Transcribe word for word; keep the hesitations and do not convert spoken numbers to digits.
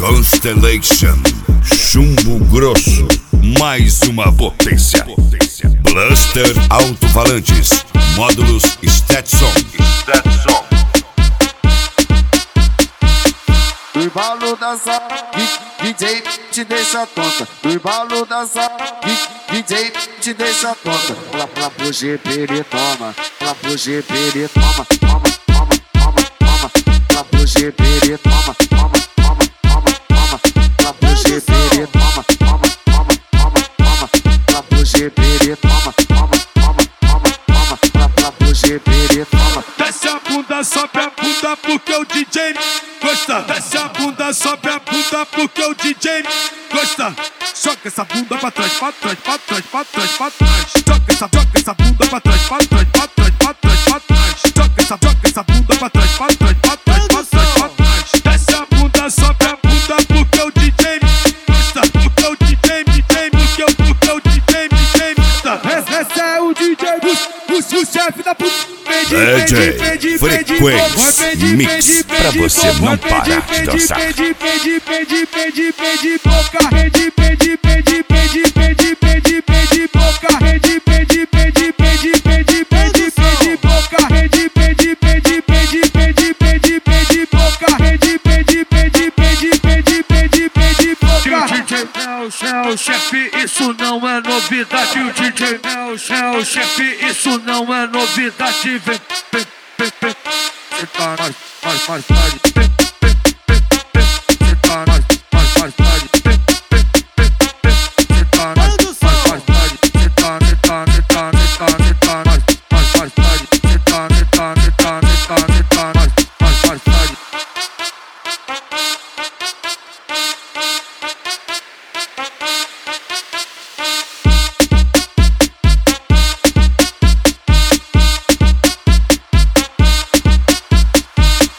Constellation, chumbo grosso, mais uma potência. Blaster alto-falantes, módulos Stetson. Stetson. Do embalo da sala, D J te deixa tonta. Do embalo da sala, D J te deixa tonta. Lá pra pro G P ele toma, lá pro G P ele toma, toma, toma, toma, toma. Lá pro G P ele toma, toma, toma, toma, toma. Lá pro G P ele toma, toma, toma, toma, toma. Lá pro G P ele toma, toma, toma, toma, toma. Lá pro G P ele toma. Desce a bunda, sobe a bunda porque o D J gosta. Desce a bunda, sobe a bunda porque o D J gosta. Joga essa bunda pra trás, pra trás, pra trás, pra trás, pra trás. Joga essa, joga essa bunda pra trás, pra trás, pra trás, pra trás, pra trás. Joga essa, joga essa bunda pra trás, pra trás, pra trás, pra trás, pra trás. Desce a bunda, sobe a bunda porque o D J gosta. Porque o D J, D J, porque o, porque o D J, D J gosta. Esse é o D J, o, o chefe da puta. D J Frequência Mix, pra você não parar de dançar. Pede, pede, pede, pede, pede, boca. Pede, pede, pede, pede, pede, pede, pede, boca. Pede, pede, pede, pede, pede, pede, pede, boca. Pede, pede, pede, pede, pede, pede, pede, boca. Pede, pede, pede, pede, pede, pede, pede, boca. O D J é o chefe, isso não é novidade. O D J é o chefe, isso não é novidade. Vem, vem, vem, vem. Cê tá mais, mais, mais tarde. Vem,